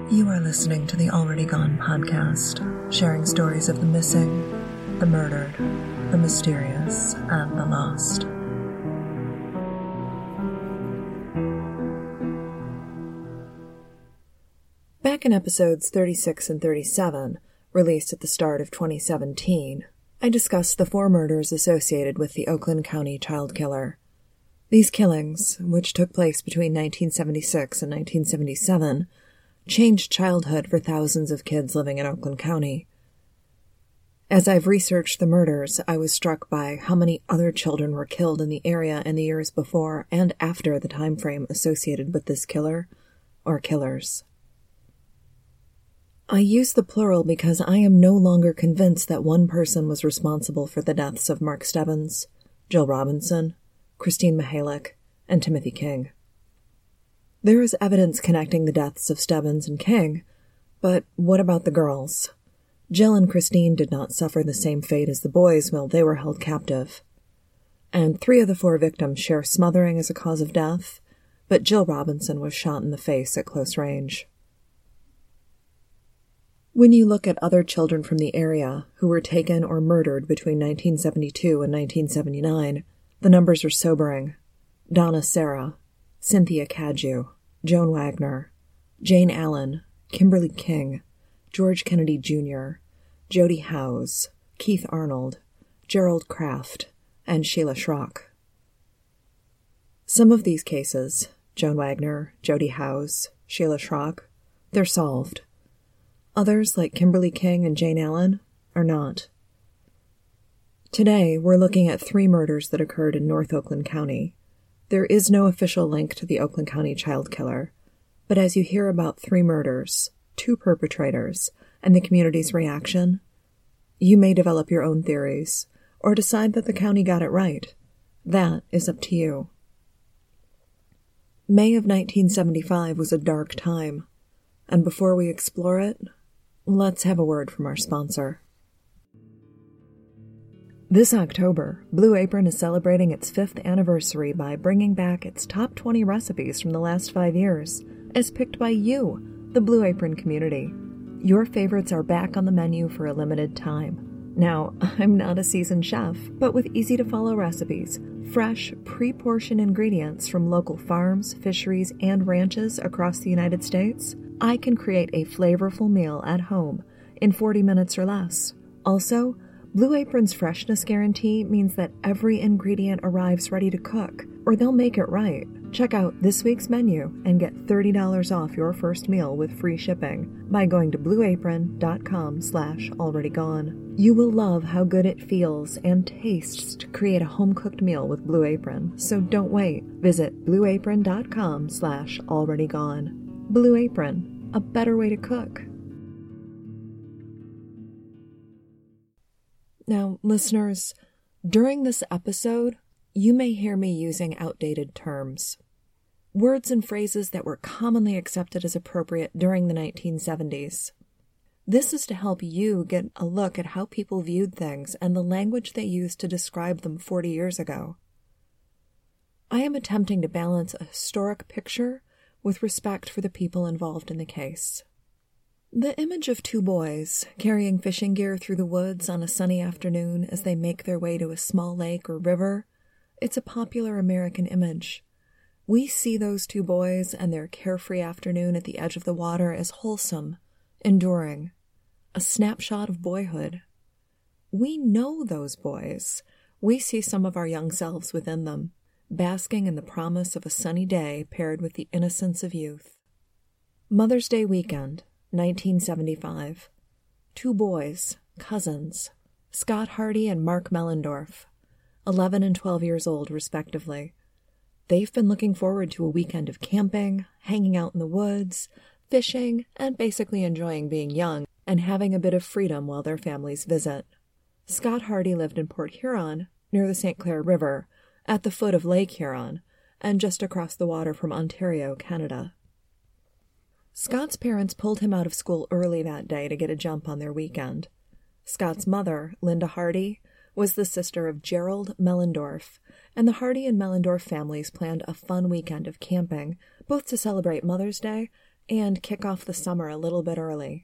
You are listening to the Already Gone podcast, sharing stories of the missing, the murdered, the mysterious, and the lost. Back in episodes 36 and 37, released at the start of 2017, I discussed the 4 murders associated with the Oakland County child killer. These killings, which took place between 1976 and 1977, changed childhood for thousands of kids living in Oakland County. As I've researched the murders, I was struck by how many other children were killed in the area in the years before and after the time frame associated with this killer, or killers. I use the plural because I am no longer convinced that one person was responsible for the deaths of Mark Stebbins, Jill Robinson, Christine Mihalich, and Timothy King. There is evidence connecting the deaths of Stebbins and King, but what about the girls? Jill and Christine did not suffer the same fate as the boys while they were held captive. And 3 of the 4 victims share smothering as a cause of death, but Jill Robinson was shot in the face at close range. When you look at other children from the area who were taken or murdered between 1972 and 1979, the numbers are sobering. Donna Sarah, Cynthia Cadieux, Joan Wagner, Jane Allen, Kimberly King, George Kennedy Jr., Jody Howes, Keith Arnold, Gerald Kraft, and Sheila Schrock. Some of these cases, Joan Wagner, Jody Howes, Sheila Schrock, they're solved. Others, like Kimberly King and Jane Allen, are not. Today, we're looking at 3 murders that occurred in North Oakland County. There is no official link to the Oakland County child killer, but as you hear about 3 murders, 2 perpetrators, and the community's reaction, you may develop your own theories, or decide that the county got it right. That is up to you. May of 1975 was a dark time, and before we explore it, let's have a word from our sponsor. This October, Blue Apron is celebrating its 5th anniversary by bringing back its top 20 recipes from the last 5 years, as picked by you, the Blue Apron community. Your favorites are back on the menu for a limited time. Now, I'm not a seasoned chef, but with easy-to-follow recipes, fresh, pre-portioned ingredients from local farms, fisheries, and ranches across the United States, I can create a flavorful meal at home in 40 minutes or less. Also, Blue Apron's freshness guarantee means that every ingredient arrives ready to cook, or they'll make it right. Check out this week's menu and get $30 off your first meal with free shipping by going to blueapron.com/alreadygone. You will love how good it feels and tastes to create a home-cooked meal with Blue Apron, so don't wait. Visit blueapron.com/alreadygone. Blue Apron, a better way to cook. Now, listeners, during this episode, you may hear me using outdated terms. Words and phrases that were commonly accepted as appropriate during the 1970s. This is to help you get a look at how people viewed things and the language they used to describe them 40 years ago. I am attempting to balance a historic picture with respect for the people involved in the case. The image of 2 boys carrying fishing gear through the woods on a sunny afternoon as they make their way to a small lake or river, it's a popular American image. We see those 2 boys and their carefree afternoon at the edge of the water as wholesome, enduring, a snapshot of boyhood. We know those boys. We see some of our young selves within them, basking in the promise of a sunny day paired with the innocence of youth. Mother's Day weekend, 1975. 2 boys, cousins, Scott Hardy and Mark Mellendorf, 11 and 12 years old, respectively. They've been looking forward to a weekend of camping, hanging out in the woods, fishing, and basically enjoying being young and having a bit of freedom while their families visit. Scott Hardy lived in Port Huron, near the St. Clair River, at the foot of Lake Huron, and just across the water from Ontario, Canada. Scott's parents pulled him out of school early that day to get a jump on their weekend. Scott's mother, Linda Hardy, was the sister of Gerald Mellendorf, and the Hardy and Mellendorf families planned a fun weekend of camping, both to celebrate Mother's Day and kick off the summer a little bit early.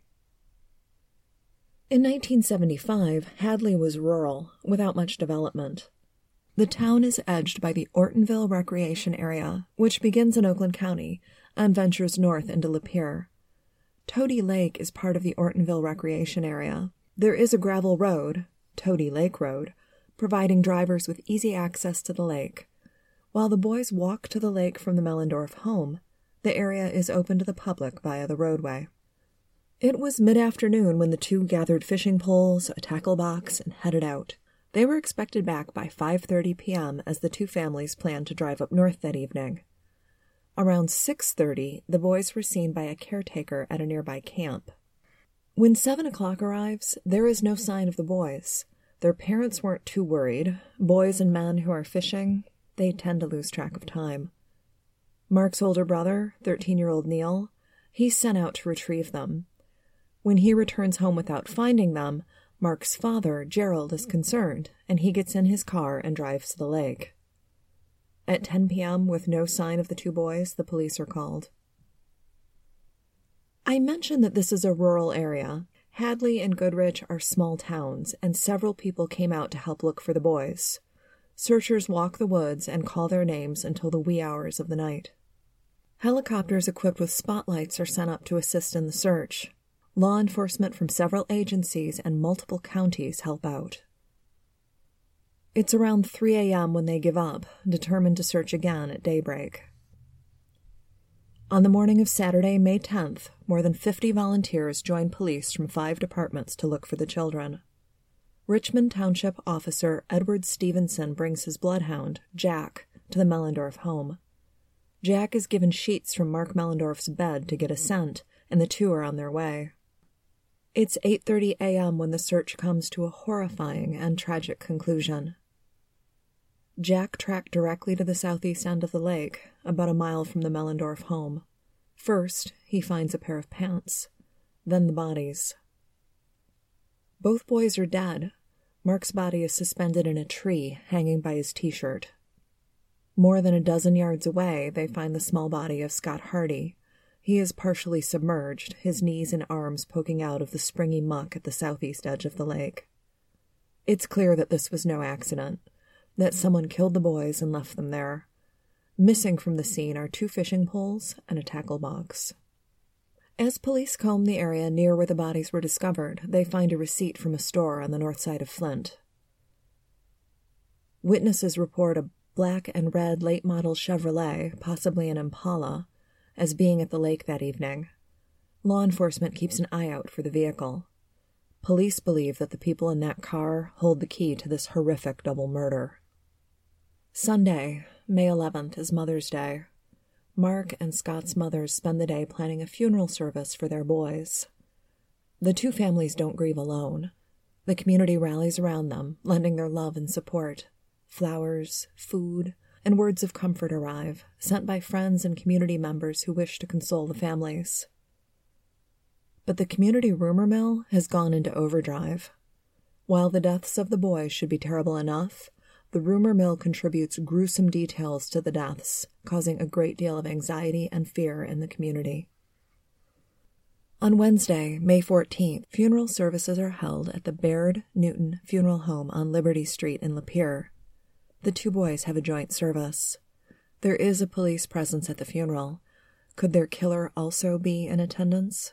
In 1975, Hadley was rural, without much development. The town is edged by the Ortonville Recreation Area, which begins in Oakland County and ventures north into Lapeer. Toady Lake is part of the Ortonville Recreation Area. There is a gravel road, Toady Lake Road, providing drivers with easy access to the lake. While the boys walk to the lake from the Mellendorf home, the area is open to the public via the roadway. It was mid-afternoon when the two gathered fishing poles, a tackle box, and headed out. They were expected back by 5:30 p.m. as the two families planned to drive up north that evening. Around 6:30, the boys were seen by a caretaker at a nearby camp. When 7 o'clock arrives, there is no sign of the boys. Their parents weren't too worried. Boys and men who are fishing, they tend to lose track of time. Mark's older brother, 13-year-old Neil, he's sent out to retrieve them. When he returns home without finding them, Mark's father, Gerald, is concerned, and he gets in his car and drives to the lake. At 10 p.m., with no sign of the two boys, the police are called. I mentioned that this is a rural area. Hadley and Goodrich are small towns, and several people came out to help look for the boys. Searchers walk the woods and call their names until the wee hours of the night. Helicopters equipped with spotlights are sent up to assist in the search. Law enforcement from several agencies and multiple counties help out. It's around 3 a.m. when they give up, determined to search again at daybreak. On the morning of Saturday, May 10th, more than 50 volunteers join police from 5 departments to look for the children. Richmond Township Officer Edward Stevenson brings his bloodhound, Jack, to the Mellendorf home. Jack is given sheets from Mark Mellendorf's bed to get a scent, and the two are on their way. It's 8:30 a.m. when the search comes to a horrifying and tragic conclusion. Jack tracked directly to the southeast end of the lake, about a mile from the Mellendorf home. First, he finds a pair of pants, then the bodies. Both boys are dead. Mark's body is suspended in a tree, hanging by his t-shirt. More than a dozen yards away, they find the small body of Scott Hardy. He is partially submerged, his knees and arms poking out of the springy muck at the southeast edge of the lake. It's clear that this was no accident, that someone killed the boys and left them there. Missing from the scene are 2 fishing poles and a tackle box. As police comb the area near where the bodies were discovered, they find a receipt from a store on the north side of Flint. Witnesses report a black and red late-model Chevrolet, possibly an Impala, as being at the lake that evening. Law enforcement keeps an eye out for the vehicle. Police believe that the people in that car hold the key to this horrific double murder. Sunday, May 11th, is Mother's Day. Mark and Scott's mothers spend the day planning a funeral service for their boys. The two families don't grieve alone. The community rallies around them, lending their love and support. Flowers, food, and words of comfort arrive, sent by friends and community members who wish to console the families. But the community rumor mill has gone into overdrive. While the deaths of the boys should be terrible enough, the rumor mill contributes gruesome details to the deaths, causing a great deal of anxiety and fear in the community. On Wednesday, May 14th, funeral services are held at the Baird Newton Funeral Home on Liberty Street in Lapeer. The two boys have a joint service. There is a police presence at the funeral. Could their killer also be in attendance?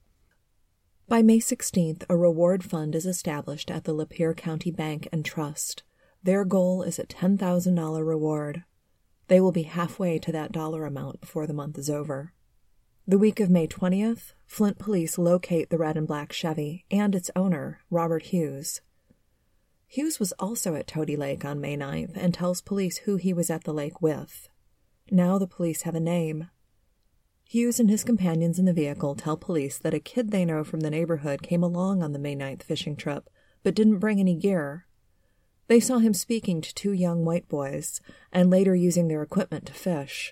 By May 16th, a reward fund is established at the Lapeer County Bank and Trust. Their goal is a $10,000 reward. They will be halfway to that dollar amount before the month is over. The week of May 20th, Flint police locate the red and black Chevy and its owner, Robert Hughes. Hughes was also at Toady Lake on May 9th and tells police who he was at the lake with. Now the police have a name. Hughes and his companions in the vehicle tell police that a kid they know from the neighborhood came along on the May 9th fishing trip, but didn't bring any gear. They saw him speaking to 2 young white boys, and later using their equipment to fish.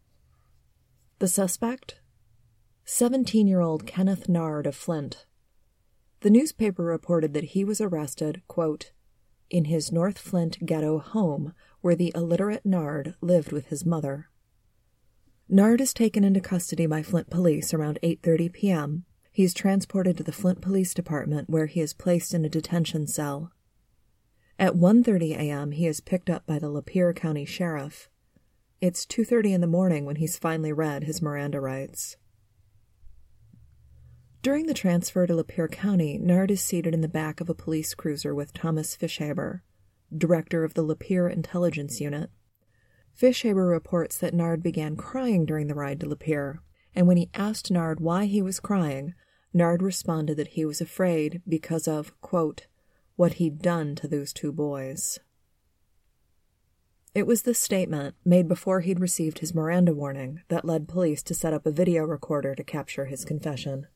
The suspect? 17-year-old Kenneth Nard of Flint. The newspaper reported that he was arrested, quote, in his North Flint ghetto home, where the illiterate Nard lived with his mother. Nard is taken into custody by Flint police around 8:30 p.m. He is transported to the Flint Police Department, where he is placed in a detention cell. At 1:30 a.m., he is picked up by the Lapeer County Sheriff. It's 2:30 in the morning when he's finally read his Miranda rights. During the transfer to Lapeer County, Nard is seated in the back of a police cruiser with Thomas Fishaber, director of the Lapeer Intelligence Unit. Fishaber reports that Nard began crying during the ride to Lapeer, and when he asked Nard why he was crying, Nard responded that he was afraid because of, quote, what he'd done to those two boys. It was this statement, made before he'd received his Miranda warning, that led police to set up a video recorder to capture his confession.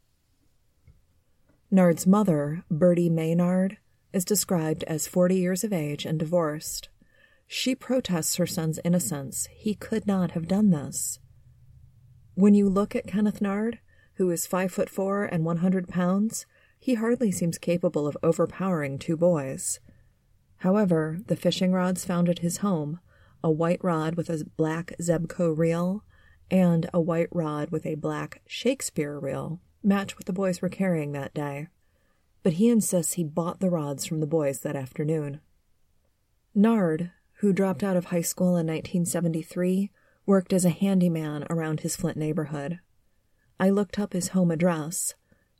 Nard's mother, Bertie Maynard, is described as 40 years of age and divorced. She protests her son's innocence. He could not have done this. When you look at Kenneth Nard, who is 5'4" and 100 pounds, he hardly seems capable of overpowering two boys. However, the fishing rods found at his home, a white rod with a black Zebco reel and a white rod with a black Shakespeare reel, match what the boys were carrying that day. But he insists he bought the rods from the boys that afternoon. Nard, who dropped out of high school in 1973, worked as a handyman around his Flint neighborhood. I looked up his home address,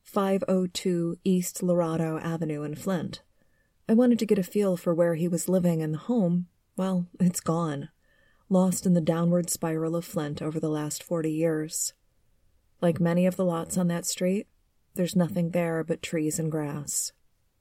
502 East Lorado Avenue in Flint. I wanted to get a feel for where he was living, and the home, well, it's gone, lost in the downward spiral of Flint over the last 40 years. Like many of the lots on that street, there's nothing there but trees and grass.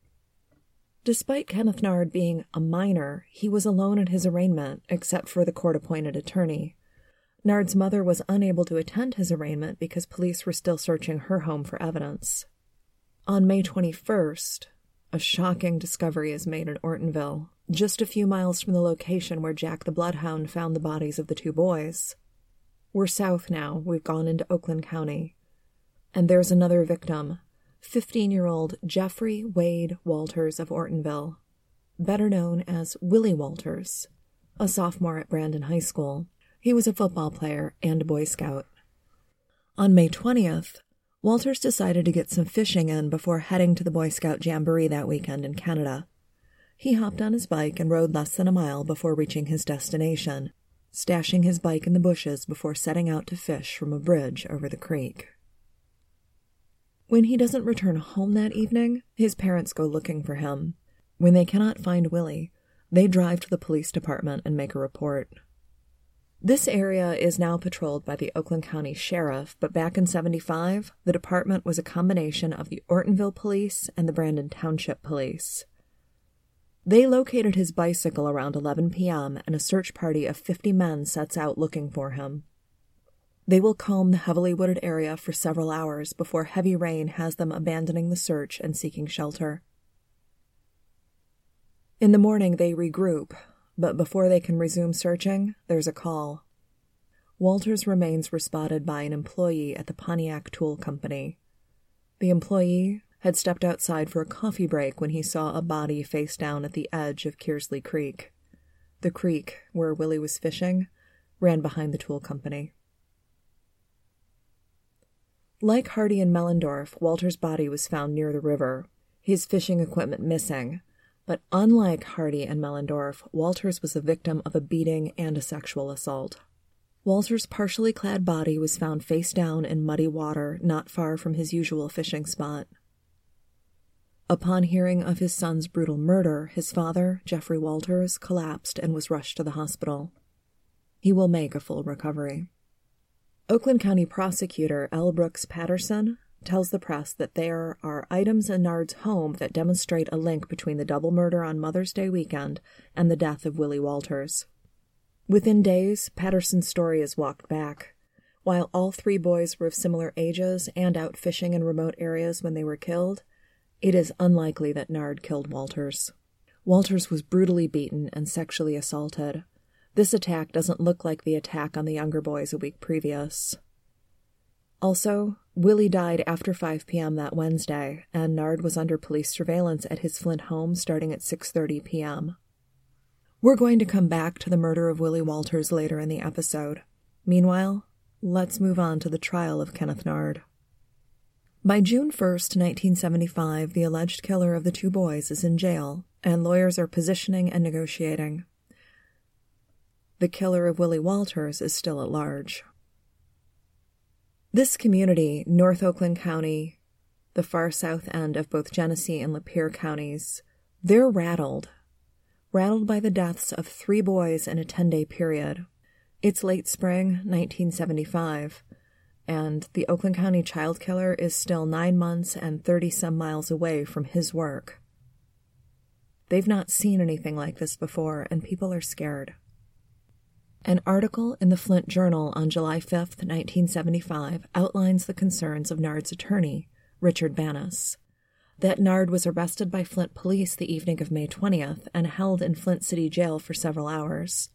Despite Kenneth Nard being a minor, he was alone at his arraignment, except for the court-appointed attorney. Nard's mother was unable to attend his arraignment because police were still searching her home for evidence. On May 21st, a shocking discovery is made in Ortonville, just a few miles from the location where Jack the Bloodhound found the bodies of the two boys. We're south now. We've gone into Oakland County. And there's another victim, 15-year-old Jeffrey Wade Walters of Ortonville, better known as Willie Walters, a sophomore at Brandon High School. He was a football player and a Boy Scout. On May 20th, Walters decided to get some fishing in before heading to the Boy Scout Jamboree that weekend in Canada. He hopped on his bike and rode less than a mile before reaching his destination, stashing his bike in the bushes before setting out to fish from a bridge over the creek. When he doesn't return home that evening, his parents go looking for him. When they cannot find Willie, they drive to the police department and make a report. This area is now patrolled by the Oakland County Sheriff, but back in '75, the department was a combination of the Ortonville Police and the Brandon Township Police. They located his bicycle around 11 p.m., and a search party of 50 men sets out looking for him. They will comb the heavily wooded area for several hours before heavy rain has them abandoning the search and seeking shelter. In the morning, they regroup, but before they can resume searching, there's a call. Walters' remains were spotted by an employee at the Pontiac Tool Company. The employee had stepped outside for a coffee break when he saw a body face down at the edge of Kearsley Creek. The creek, where Willie was fishing, ran behind the tool company. Like Hardy and Mellendorf, Walters' body was found near the river, his fishing equipment missing. But unlike Hardy and Mellendorf, Walters was the victim of a beating and a sexual assault. Walters' partially clad body was found face down in muddy water not far from his usual fishing spot. Upon hearing of his son's brutal murder, his father, Jeffrey Walters, collapsed and was rushed to the hospital. He will make a full recovery. Oakland County Prosecutor L. Brooks Patterson tells the press that there are items in Nard's home that demonstrate a link between the double murder on Mother's Day weekend and the death of Willie Walters. Within days, Patterson's story is walked back. While all three boys were of similar ages and out fishing in remote areas when they were killed, it is unlikely that Nard killed Walters. Walters was brutally beaten and sexually assaulted. This attack doesn't look like the attack on the younger boys a week previous. Also, Willie died after 5 p.m. that Wednesday, and Nard was under police surveillance at his Flint home starting at 6:30 p.m. We're going to come back to the murder of Willie Walters later in the episode. Meanwhile, let's move on to the trial of Kenneth Nard. By June 1st, 1975, the alleged killer of the two boys is in jail, and lawyers are positioning and negotiating. The killer of Willie Walters is still at large. This community, North Oakland County, the far south end of both Genesee and Lapeer counties, they're rattled by the deaths of 3 boys in a 10-day period. It's late spring, 1975, and the Oakland County child killer is still 9 months and 30-some miles away from his work. They've not seen anything like this before, and people are scared. An article in the Flint Journal on July 5th, 1975, outlines the concerns of Nard's attorney, Richard Banas, that Nard was arrested by Flint police the evening of May 20th and held in Flint City Jail for several hours.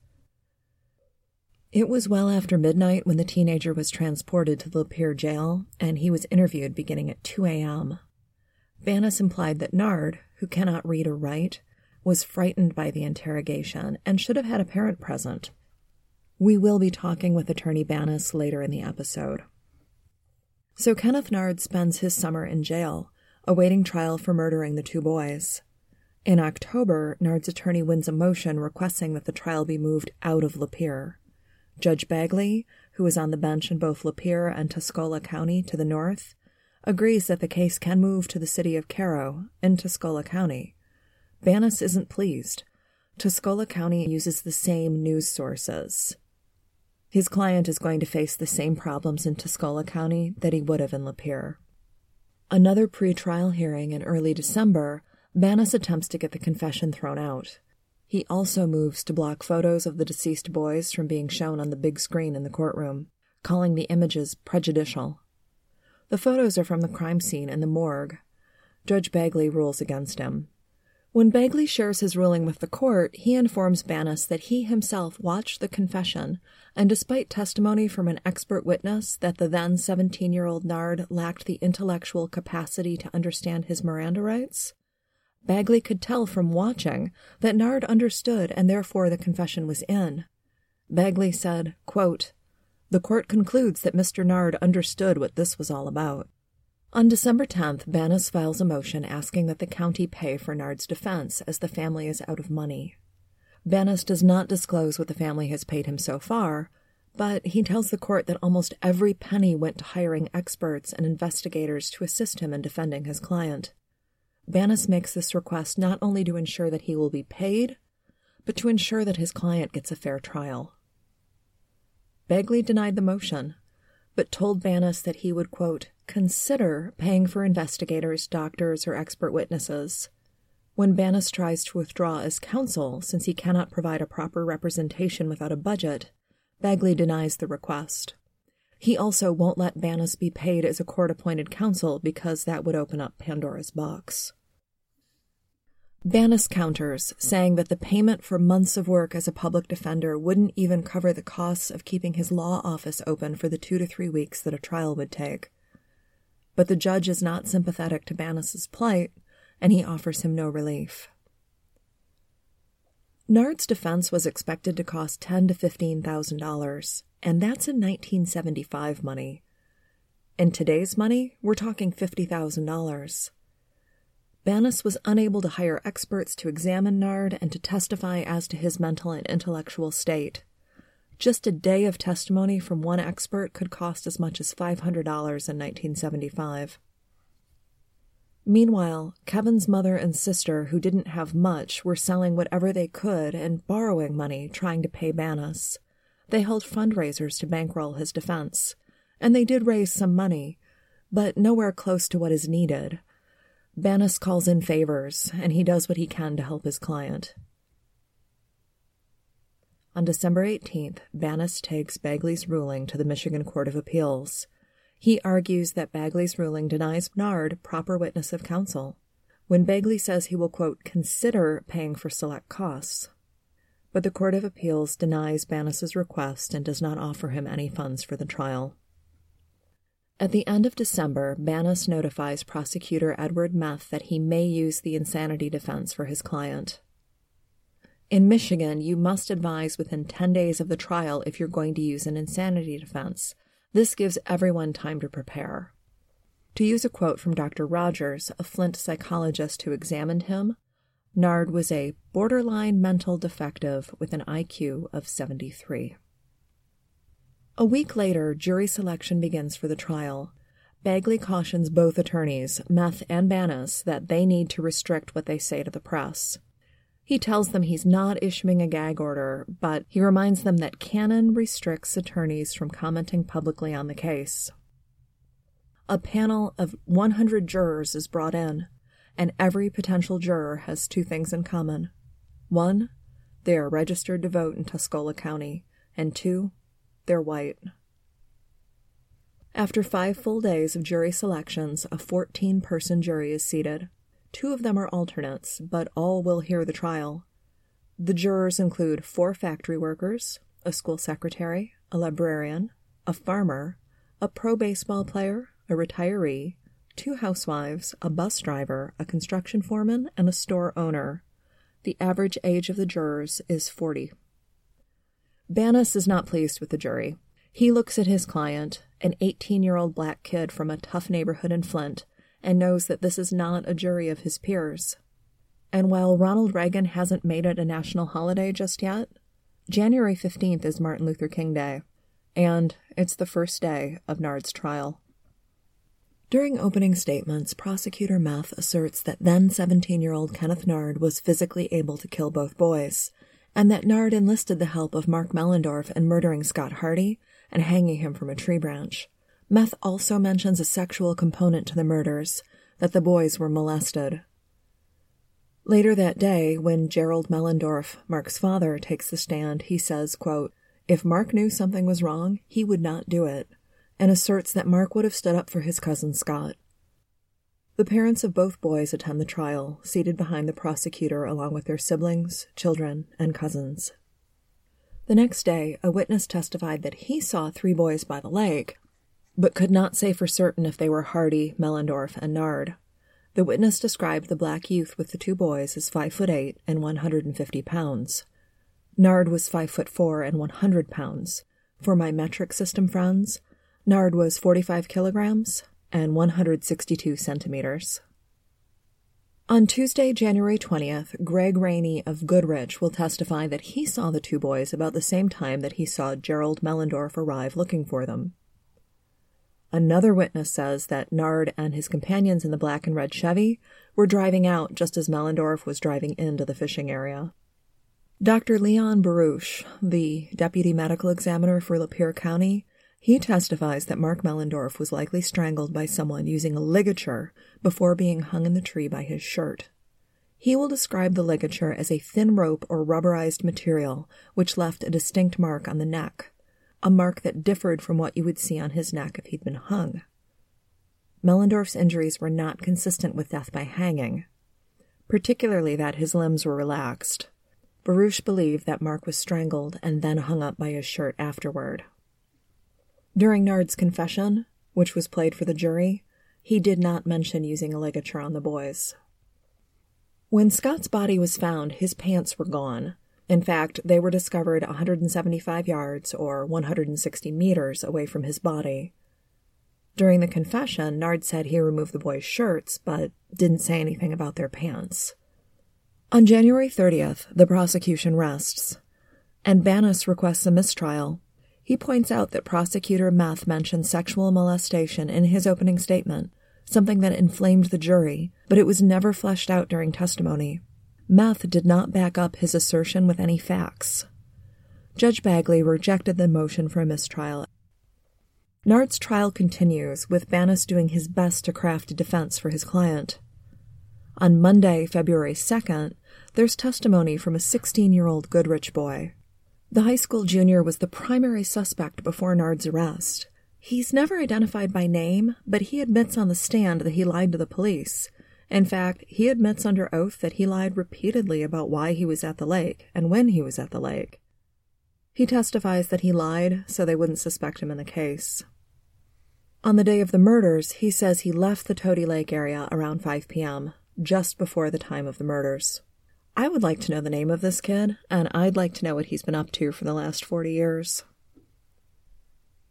It was well after midnight when the teenager was transported to the Lapeer jail, and he was interviewed beginning at 2 a.m. Banas implied that Nard, who cannot read or write, was frightened by the interrogation and should have had a parent present. We will be talking with attorney Banas later in the episode. So Kenneth Nard spends his summer in jail, awaiting trial for murdering the 2 boys. In October, Nard's attorney wins a motion requesting that the trial be moved out of Lapeer. Judge Bagley, who is on the bench in both Lapeer and Tuscola County to the north, agrees that the case can move to the city of Cairo in Tuscola County. Banas isn't pleased. Tuscola County uses the same news sources. His client is going to face the same problems in Tuscola County that he would have in Lapeer. Another pre-trial hearing in early December, Banas attempts to get the confession thrown out. He also moves to block photos of the deceased boys from being shown on the big screen in the courtroom, calling the images prejudicial. The photos are from the crime scene and the morgue. Judge Bagley rules against him. When Bagley shares his ruling with the court, he informs Banas that he himself watched the confession, and despite testimony from an expert witness that the then 17-year-old Nard lacked the intellectual capacity to understand his Miranda rights, Bagley could tell from watching that Nard understood and therefore the confession was in. Bagley said, quote, "The court concludes that Mr. Nard understood what this was all about." On December 10th, Banas files a motion asking that the county pay for Nard's defense as the family is out of money. Banas does not disclose what the family has paid him so far, but he tells the court that almost every penny went to hiring experts and investigators to assist him in defending his client. Banas makes this request not only to ensure that he will be paid, but to ensure that his client gets a fair trial. Bagley denied the motion, but told Banas that he would, quote, "consider paying for investigators, doctors, or expert witnesses." When Banas tries to withdraw as counsel, since he cannot provide a proper representation without a budget, Bagley denies the request. He also won't let Banas be paid as a court-appointed counsel because that would open up Pandora's box. Banas counters, saying that the payment for months of work as a public defender wouldn't even cover the costs of keeping his law office open for the 2 to 3 weeks that a trial would take. But the judge is not sympathetic to Banas's plight, and he offers him no relief. Nard's defense was expected to cost $10,000 to $15,000, and that's in 1975 money. In today's money, we're talking $50,000. Banas was unable to hire experts to examine Nard and to testify as to his mental and intellectual state. Just a day of testimony from one expert could cost as much as $500 in 1975. Meanwhile, Kevin's mother and sister, who didn't have much, were selling whatever they could and borrowing money trying to pay Banas. They held fundraisers to bankroll his defense, and they did raise some money, but nowhere close to what is needed. Banas calls in favors, and he does what he can to help his client. On December 18th, Banas takes Bagley's ruling to the Michigan Court of Appeals. He argues that Bagley's ruling denies Nard proper witness of counsel, when Bagley says he will, quote, "consider paying for select costs." But the Court of Appeals denies Banas's request and does not offer him any funds for the trial. At the end of December, Banas notifies prosecutor Edward Meth that he may use the insanity defense for his client. In Michigan, you must advise within 10 days of the trial if you're going to use an insanity defense, This gives everyone time to prepare. To use a quote from Dr. Rogers, a Flint psychologist who examined him, Nard was a borderline mental defective with an IQ of 73. A week later, jury selection begins for the trial. Bagley cautions both attorneys, Meth and Banas, that they need to restrict what they say to the press. He tells them he's not issuing a gag order, but he reminds them that canon restricts attorneys from commenting publicly on the case. A panel of 100 jurors is brought in, and every potential juror has two things in common. 1, they are registered to vote in Tuscola County, and 2, they're white. After 5 full days of jury selections, a 14-person jury is seated. 2 of them are alternates, but all will hear the trial. The jurors include 4 factory workers, a school secretary, a librarian, a farmer, a pro baseball player, a retiree, 2 housewives, a bus driver, a construction foreman, and a store owner. The average age of the jurors is 40. Banas is not pleased with the jury. He looks at his client, an 18-year-old black kid from a tough neighborhood in Flint, and knows that this is not a jury of his peers. And while Ronald Reagan hasn't made it a national holiday just yet, January 15th is Martin Luther King Day, and it's the first day of Nard's trial. During opening statements, Prosecutor Meth asserts that then 17-year-old Kenneth Nard was physically able to kill both boys, and that Nard enlisted the help of Mark Mellendorf in murdering Scott Hardy and hanging him from a tree branch. Meth also mentions a sexual component to the murders, that the boys were molested. Later that day, when Gerald Mellendorf, Mark's father, takes the stand, he says, quote, "If Mark knew something was wrong, he would not do it," and asserts that Mark would have stood up for his cousin Scott. The parents of both boys attend the trial, seated behind the prosecutor along with their siblings, children, and cousins. The next day, a witness testified that he saw 3 boys by the lake, but could not say for certain if they were Hardy, Mellendorf, and Nard. The witness described the black youth with the 2 boys as 5'8" and 150 pounds. Nard was 5'4" and 100 pounds. For my metric system friends, Nard was 45 kilograms and 162 centimeters. On Tuesday, January 20th, Greg Rainey of Goodrich will testify that he saw the 2 boys about the same time that he saw Gerald Mellendorf arrive looking for them. Another witness says that Nard and his companions in the black and red Chevy were driving out just as Mellendorf was driving into the fishing area. Dr. Leon Baruch, the deputy medical examiner for Lapeer County, he testifies that Mark Mellendorf was likely strangled by someone using a ligature before being hung in the tree by his shirt. He will describe the ligature as a thin rope or rubberized material which left a distinct mark on the neck, a mark that differed from what you would see on his neck if he'd been hung. Mellendorf's injuries were not consistent with death by hanging, particularly that his limbs were relaxed. Baruch believed that Mark was strangled and then hung up by his shirt afterward. During Nard's confession, which was played for the jury, he did not mention using a ligature on the boys. When Scott's body was found, his pants were gone. In fact, they were discovered 175 yards, or 160 meters, away from his body. During the confession, Nard said he removed the boys' shirts, but didn't say anything about their pants. On January 30th, the prosecution rests, and Banas requests a mistrial. He points out that Prosecutor Meth mentioned sexual molestation in his opening statement, something that inflamed the jury, but it was never fleshed out during testimony. Meth did not back up his assertion with any facts. Judge Bagley rejected the motion for a mistrial. Nard's trial continues, with Banas doing his best to craft a defense for his client. On Monday, February 2nd, there's testimony from a 16-year-old Goodrich boy. The high school junior was the primary suspect before Nard's arrest. He's never identified by name, but he admits on the stand that he lied to the police. In fact, he admits under oath that he lied repeatedly about why he was at the lake and when he was at the lake. He testifies that he lied so they wouldn't suspect him in the case. On the day of the murders, he says he left the Toady Lake area around 5 p.m., just before the time of the murders. I would like to know the name of this kid, and I'd like to know what he's been up to for the last 40 years.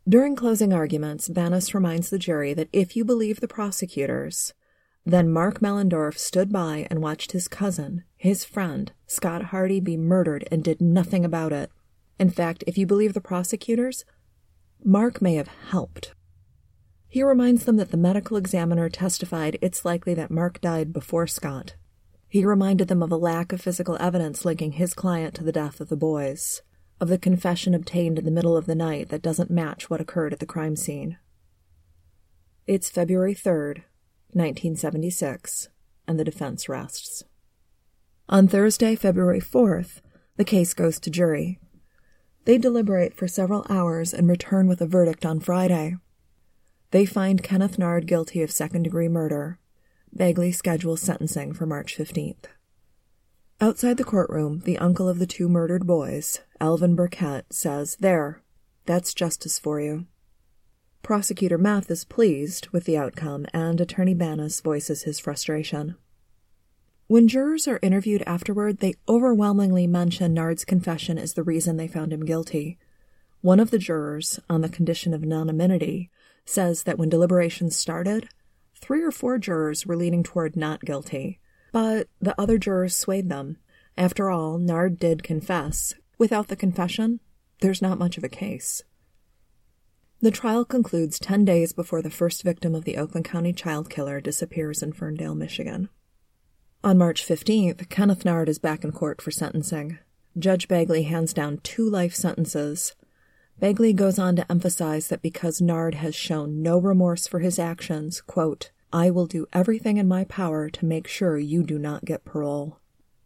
During closing arguments, Banas reminds the jury that if you believe the prosecutors, then Mark Mellendorf stood by and watched his cousin, his friend, Scott Hardy, be murdered and did nothing about it. In fact, if you believe the prosecutors, Mark may have helped. He reminds them that the medical examiner testified it's likely that Mark died before Scott. He reminded them of a lack of physical evidence linking his client to the death of the boys, of the confession obtained in the middle of the night that doesn't match what occurred at the crime scene. It's February 3rd, 1976, and the defense rests. On Thursday, February 4th, the case goes to jury. They deliberate for several hours and return with a verdict on Friday. They find Kenneth Nard guilty of second-degree murder. Bagley schedules sentencing for March 15th. Outside the courtroom, the uncle of the two murdered boys, Alvin Burkett, says, "There, that's justice for you." Prosecutor Meth is pleased with the outcome, and Attorney Banas voices his frustration. When jurors are interviewed afterward, they overwhelmingly mention Nard's confession as the reason they found him guilty. One of the jurors, on the condition of anonymity, says that when deliberations started, 3 or 4 jurors were leaning toward not guilty, but the other jurors swayed them. After all, Nard did confess. Without the confession, there's not much of a case. The trial concludes 10 days before the first victim of the Oakland County child killer disappears in Ferndale, Michigan. On March 15th, Kenneth Nard is back in court for sentencing. Judge Bagley hands down 2 life sentences. Bagley goes on to emphasize that because Nard has shown no remorse for his actions, quote, "I will do everything in my power to make sure you do not get parole."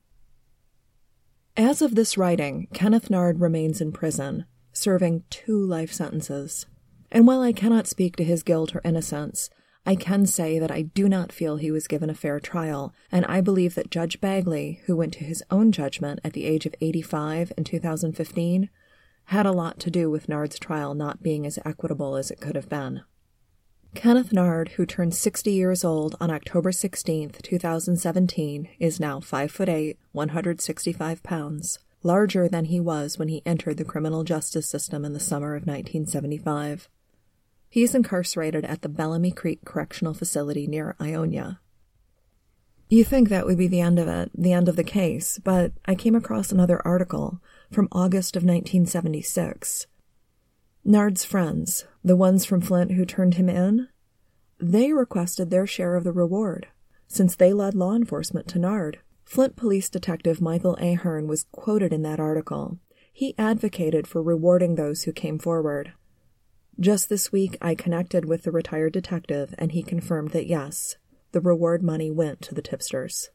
As of this writing, Kenneth Nard remains in prison, serving 2 life sentences. And while I cannot speak to his guilt or innocence, I can say that I do not feel he was given a fair trial, and I believe that Judge Bagley, who went to his own judgment at the age of 85 in 2015, had a lot to do with Nard's trial not being as equitable as it could have been. Kenneth Nard, who turned 60 years old on October 16, 2017, is now 5'8", 165 pounds, larger than he was when he entered the criminal justice system in the summer of 1975. He is incarcerated at the Bellamy Creek Correctional Facility near Ionia. You think that would be the end of it, the end of the case, but I came across another article from August of 1976. Nard's friends, the ones from Flint who turned him in, they requested their share of the reward, since they led law enforcement to Nard. Flint Police Detective Michael Ahern was quoted in that article. He advocated for rewarding those who came forward. Just this week, I connected with the retired detective, and he confirmed that yes, the reward money went to the tipsters.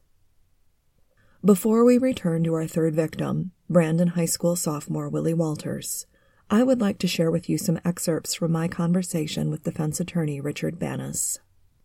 Before we return to our third victim, Brandon High School sophomore Willie Walters, I would like to share with you some excerpts from my conversation with defense attorney Richard Banas.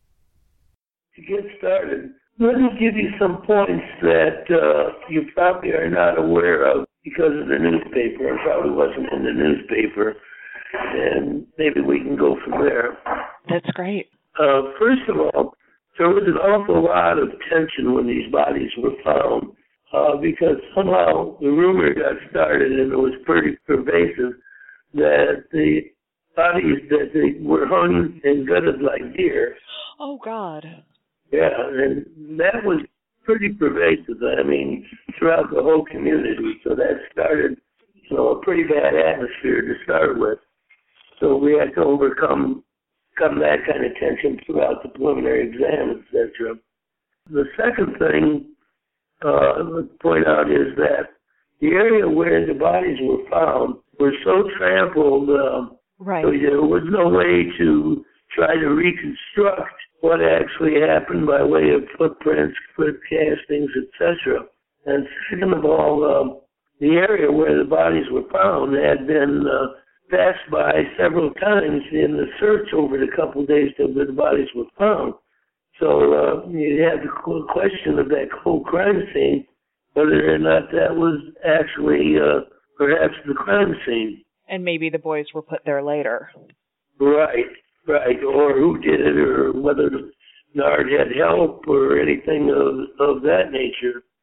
To get started, let me give you some points that you probably are not aware of because of the newspaper. It probably wasn't in the newspaper, and maybe we can go from there. That's great. First of all, there was an awful lot of tension when these bodies were found because somehow the rumor got started, and it was pretty pervasive, that the bodies that they were hung and gutted like deer. Oh, God. Yeah, and that was pretty pervasive, I mean, throughout the whole community. So that started, a pretty bad atmosphere to start with. So we had to overcome that kind of tension throughout the preliminary exam, etc. The second thing I would point out is that the area where the bodies were found were so trampled, right. So there was no way to try to reconstruct what actually happened by way of footprints, foot castings, etc. And second of all, the area where the bodies were found had been passed by several times in the search over the couple of days that the bodies were found. So you had the question of that whole crime scene, whether or not that was actually perhaps the crime scene. And maybe the boys were put there later. Right. Or who did it, or whether Nard had help or anything of that nature.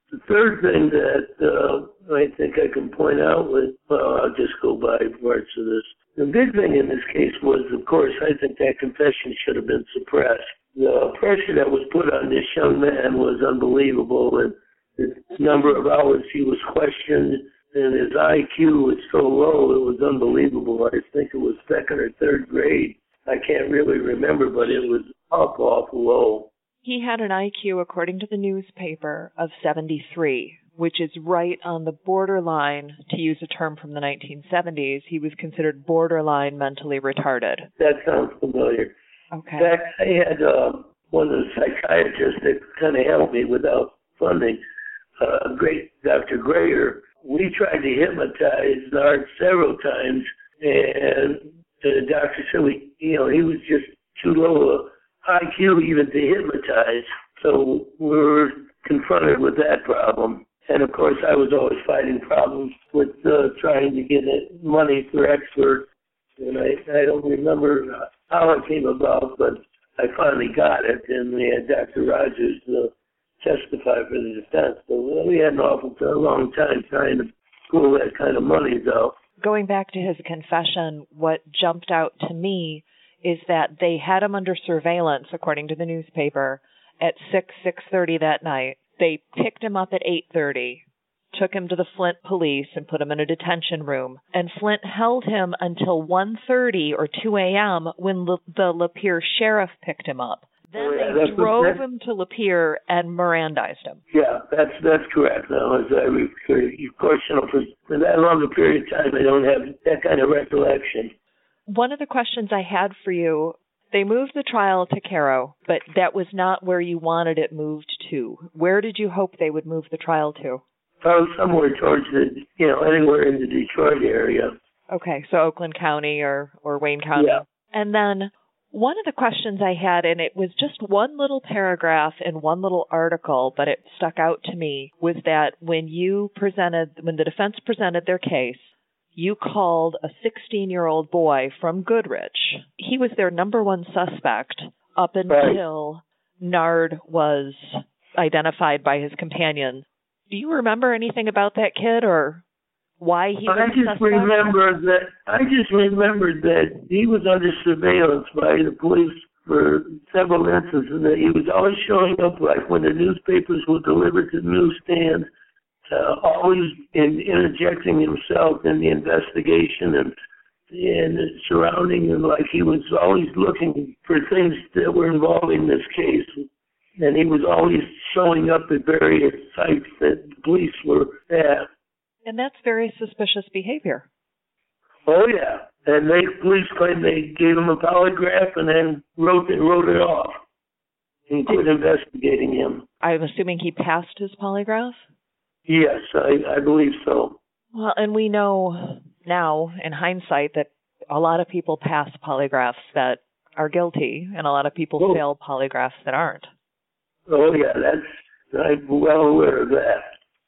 The third thing that I think I can point out I'll just go by parts of this. The big thing in this case was, of course, I think that confession should have been suppressed. The pressure that was put on this young man was unbelievable, and the number of hours he was questioned, and his IQ was so low, it was unbelievable. I think it was second or third grade. I can't really remember, but it was awful low. He had an IQ, according to the newspaper, of 73, which is right on the borderline, to use a term from the 1970s. He was considered borderline mentally retarded. That sounds familiar. Okay. In fact, I had one of the psychiatrists that kind of helped me without funding, great Dr. Grayer. We tried to hypnotize Nard several times, and the doctor said he was just too low IQ even to hypnotize. So we were confronted with that problem. And of course, I was always fighting problems with trying to get money for experts. And I don't remember how it came about, but I finally got it. And we had Dr. Rogers testify for the defense. So we had a long time trying to pull that kind of money, though. Going back to his confession, what jumped out to me is that they had him under surveillance, according to the newspaper, at 6:30 that night. They picked him up at 8:30, took him to the Flint police and put him in a detention room. And Flint held him until 1:30 or 2 a.m. when the Lapeer sheriff picked him up. Then they drove him to Lapeer and Mirandized him. Yeah, that's correct. Now, as I refer, of course, for that long a period of time, I don't have that kind of recollection. One of the questions I had for you, they moved the trial to Cairo, but that was not where you wanted it moved to. Where did you hope they would move the trial to? Somewhere towards anywhere in the Detroit area. Okay, so Oakland County or Wayne County. Yeah. And then one of the questions I had, and it was just one little paragraph in one little article, but it stuck out to me, was that when the defense presented their case, you called a 16-year-old boy from Goodrich. He was their number one suspect up until Nard was identified by his companion. Do you remember anything about that kid or why he was a suspect? I just remembered that he was under surveillance by the police for several instances, and that he was always showing up, like when the newspapers were delivered to the newsstand, always interjecting himself in the investigation and surrounding him, like he was always looking for things that were involving this case. And he was always showing up at various sites that the police were at. And that's very suspicious behavior. Oh, yeah. And police claimed they gave him a polygraph and then wrote it off and quit investigating him. I'm assuming he passed his polygraph? Yes, I believe so. Well, and we know now, in hindsight, that a lot of people pass polygraphs that are guilty, and a lot of people fail polygraphs that aren't. Oh, yeah, I'm well aware of that.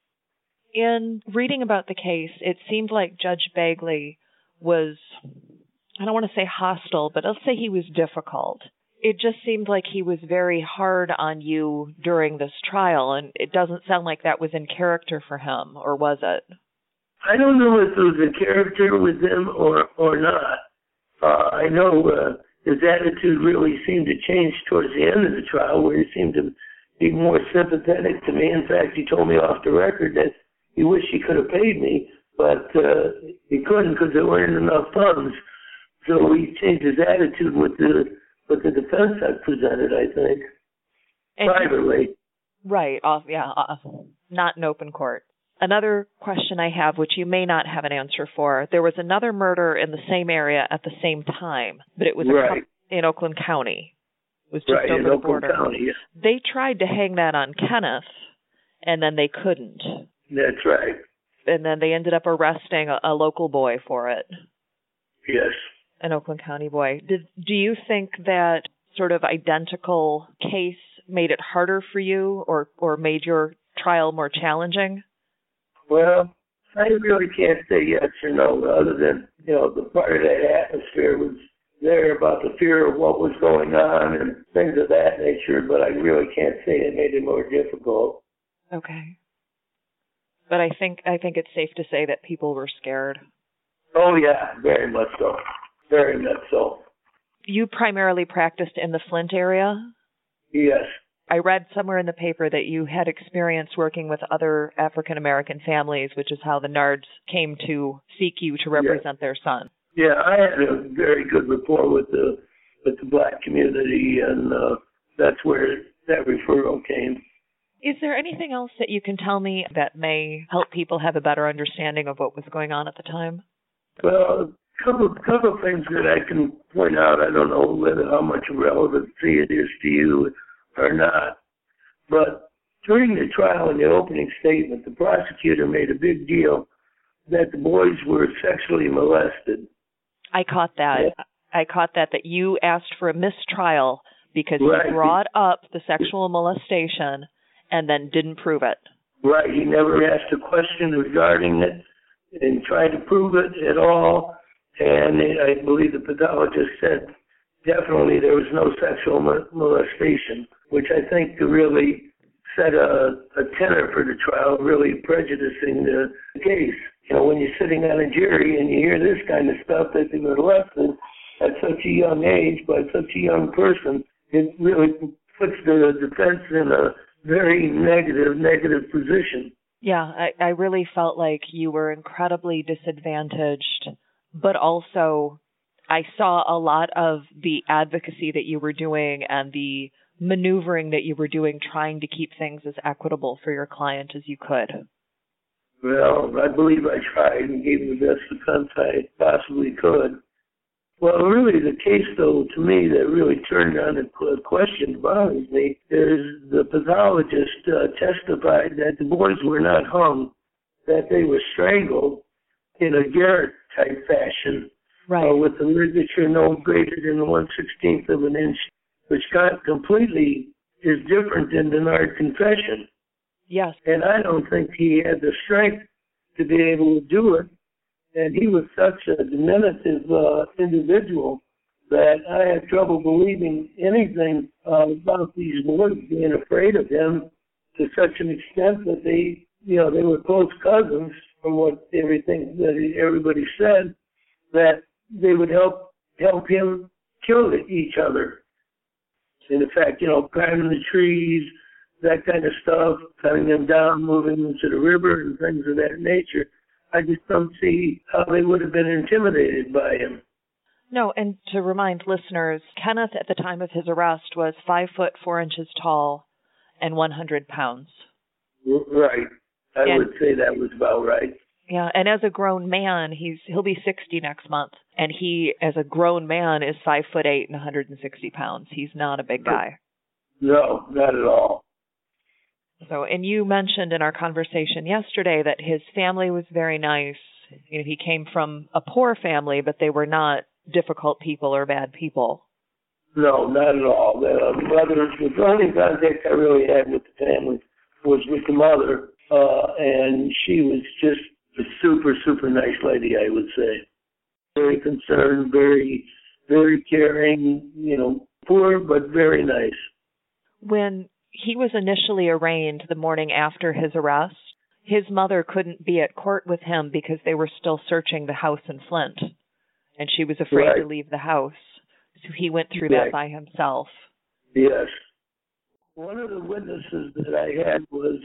In reading about the case, it seemed like Judge Bagley was, I don't want to say hostile, but I'll say he was difficult. It just seemed like he was very hard on you during this trial, and it doesn't sound like that was in character for him, or was it? I don't know if it was a character with him or not. I know his attitude really seemed to change towards the end of the trial, where he seemed to be more sympathetic to me. In fact, he told me off the record that he wished he could have paid me, but he couldn't because there weren't enough funds. So he changed his attitude with the defense had presented, I think, and privately. Right. Not in open court. Another question I have, which you may not have an answer for, there was another murder in the same area at the same time, but it was in Oakland County. It was just over the border. County, yeah. They tried to hang that on Kenneth, and then they couldn't. That's right. And then they ended up arresting a local boy for it. Yes. An Oakland County boy. Do you think that sort of identical case made it harder for you or made your trial more challenging? Well, I really can't say yes or no, other than, the part of that atmosphere was there about the fear of what was going on and things of that nature, but I really can't say it made it more difficult. Okay. But I think it's safe to say that people were scared. Oh, yeah, very much so. Very much so. You primarily practiced in the Flint area? Yes. I read somewhere in the paper that you had experience working with other African-American families, which is how the Nards came to seek you to represent their son. Yeah, I had a very good rapport with the black community, and that's where that referral came. Is there anything else that you can tell me that may help people have a better understanding of what was going on at the time? Well, a couple of things that I can point out. I don't know how much relevancy it is to you or not, but during the trial in the opening statement, the prosecutor made a big deal that the boys were sexually molested. I caught that. Yeah. I caught that you asked for a mistrial because Right. he brought up the sexual molestation and then didn't prove it. Right. He never asked a question regarding it and tried to prove it at all. And I believe the pathologist said definitely there was no sexual molestation, which I think really set a tenor for the trial, really prejudicing the case. You know, when you're sitting on a jury and you hear this kind of stuff that they were molested at such a young age by such a young person, it really puts the defense in a very negative position. Yeah, I really felt like you were incredibly disadvantaged, but also I saw a lot of the advocacy that you were doing and the maneuvering that you were doing trying to keep things as equitable for your client as you could. Well, I believe I tried and gave the best defense I possibly could. Well, really, the case, though, to me, that really turned on a question that bothers me is the pathologist testified that the boys were not hung, that they were strangled in a Garrett-type fashion, right, with a ligature no greater than 1/16 of an inch, which completely is different than the Nard confession. Yes. And I don't think he had the strength to be able to do it. And he was such a diminutive individual that I had trouble believing anything about these boys being afraid of him to such an extent that they were close cousins from everything that everybody said, that they would help him kill each other. And in fact, climbing the trees, that kind of stuff, cutting them down, moving them to the river and things of that nature. I just don't see how they would have been intimidated by him. No, and to remind listeners, Kenneth at the time of his arrest was 5 foot 4 inches tall and 100 pounds. Right. I would say that was about right. Yeah, and as a grown man, he'll be 60 next month, and he, as a grown man, is 5 foot 8 and 160 pounds. He's not a big guy. No, not at all. So, and you mentioned in our conversation yesterday that his family was very nice. He came from a poor family, but they were not difficult people or bad people. No, not at all. The only contact I really had with the family was with the mother, and she was just a super, super nice lady, I would say. Very concerned, very, very caring, poor, but very nice. When he was initially arraigned the morning after his arrest, his mother couldn't be at court with him because they were still searching the house in Flint, and she was afraid to leave the house. So he went through that by himself. Yes. One of the witnesses that I had was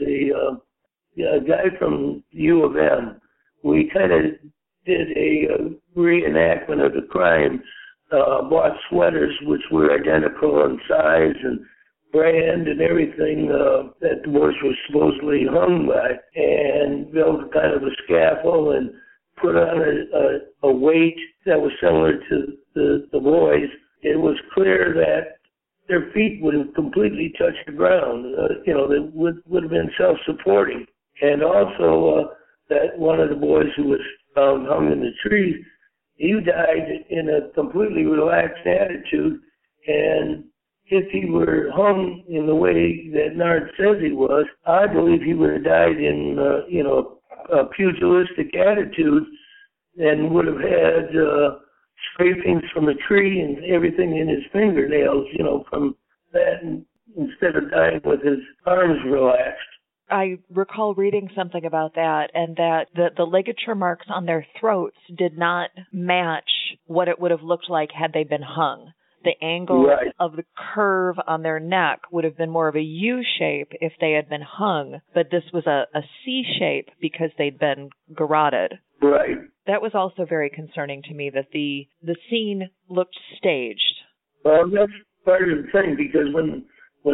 a guy from U of M. We kind of did a reenactment of the crime, bought sweaters which were identical in size and brand and everything that the boys were supposedly hung by, and built kind of a scaffold and put on a weight that was similar to the boys. It was clear that their feet would have completely touched the ground. They would have been self-supporting. And also that one of the boys who was found hung in the tree, he died in a completely relaxed attitude, and if he were hung in the way that Nard says he was, I believe he would have died in, a pugilistic attitude and would have had scrapings from a tree and everything in his fingernails, from that, instead of dying with his arms relaxed. I recall reading something about that, and that the ligature marks on their throats did not match what it would have looked like had they been hung. The angle of the curve on their neck would have been more of a U shape if they had been hung, but this was a C shape because they'd been garroted. Right. That was also very concerning to me, that the scene looked staged. Well, that's part of the thing, because when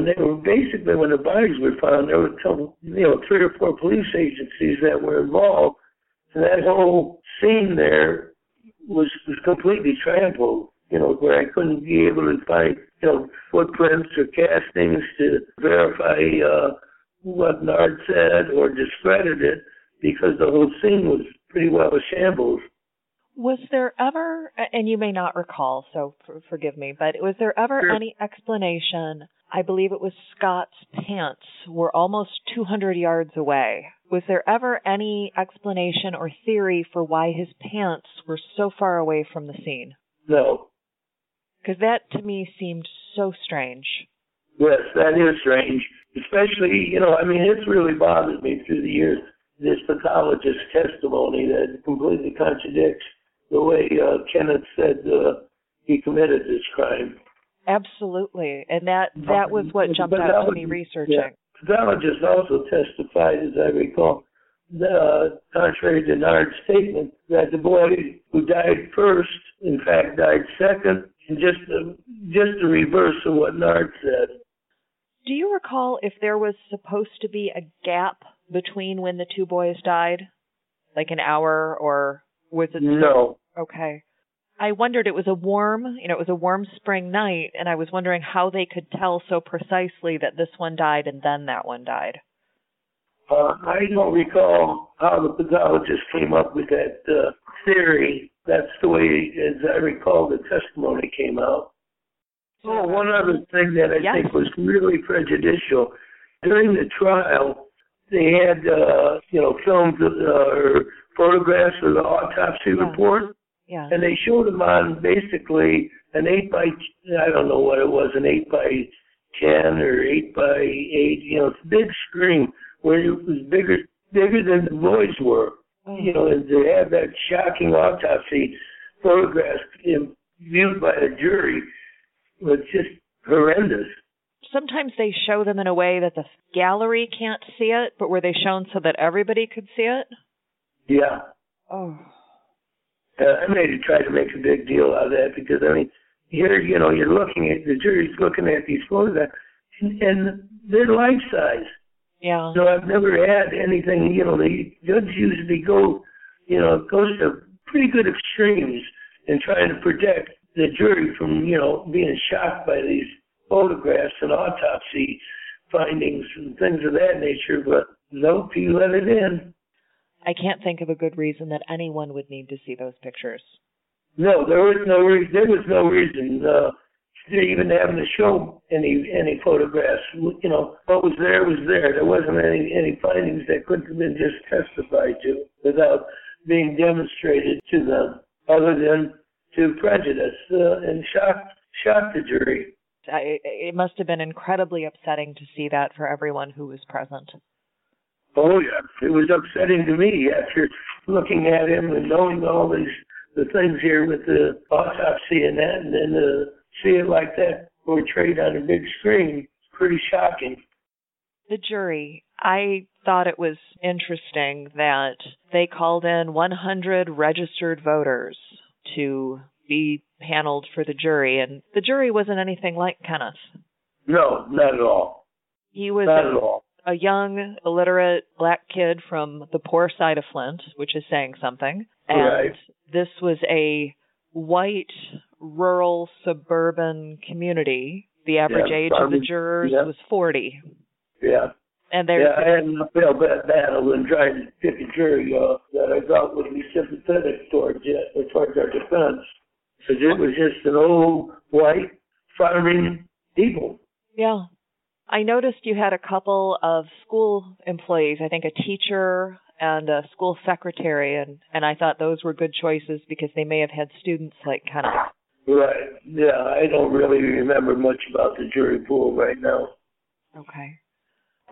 the bodies were found, there were 3 or 4 police agencies that were involved, and that whole scene there was completely trampled. Where I couldn't be able to find, footprints or castings to verify what Nard said or discredit it, because the whole scene was pretty well a shambles. Was there ever, and you may not recall, so forgive me, but was there ever any explanation? I believe it was Scott's pants were almost 200 yards away. Was there ever any explanation or theory for why his pants were so far away from the scene? No. Because that, to me, seemed so strange. Yes, that is strange. Especially, it's really bothered me through the years, this pathologist's testimony that completely contradicts the way Kenneth said he committed this crime. Absolutely. And that was what jumped out to me researching. Yeah. Pathologist also testified, as I recall, contrary to Nard's statement, that the boy who died first, in fact, died second, and just the reverse of what Nard said. Do you recall if there was supposed to be a gap between when the 2 boys died? Like an hour, or was it? No. Okay. I wondered, it was a warm spring night, and I was wondering how they could tell so precisely that this one died and then that one died. I don't recall how the pathologist came up with that theory. That's the way, as I recall, the testimony came out. Oh, one other thing that I think was really prejudicial. During the trial, they had, filmed or photographs of the autopsy report. Yeah. And they showed them on basically an 8x, I don't know what it was, an 8x10 or 8x8, it's a big screen where it was bigger than the boys were. And to have that shocking autopsy photograph viewed by a jury was just horrendous. Sometimes they show them in a way that the gallery can't see it, but were they shown so that everybody could see it? Yeah. Oh. I try to make a big deal out of that, because, here, you're looking at, the jury's looking at these photographs, and they're life-size. Yeah. So I've never had anything, the judge usually goes to pretty good extremes in trying to protect the jury from, being shocked by these photographs and autopsy findings and things of that nature, but nope, he let it in. I can't think of a good reason that anyone would need to see those pictures. No, there was no reason to even having to show any photographs. What was there was there. There wasn't any findings that couldn't have been just testified to without being demonstrated to them, other than to prejudice and shock the jury. It must have been incredibly upsetting to see that for everyone who was present. Oh, yeah. It was upsetting to me after looking at him and knowing all the things here with the autopsy and that, and then to see it like that portrayed on a big screen. It's pretty shocking. The jury, I thought it was interesting that they called in 100 registered voters to be paneled for the jury, and the jury wasn't anything like Kenneth. No, not at all. He was not at all. A young, illiterate black kid from the poor side of Flint, which is saying something. And right. This was a white, rural, suburban community. The average age of the jurors was 40. Yeah. And I had an uphill battle in trying to pick a jury that I thought would be sympathetic towards our defense. Because it was just an old, white, farming people. Yeah. I noticed you had a couple of school employees, I think a teacher and a school secretary, and I thought those were good choices because they may have had students like Kenneth. Right. Yeah, I don't really remember much about the jury pool right now. Okay.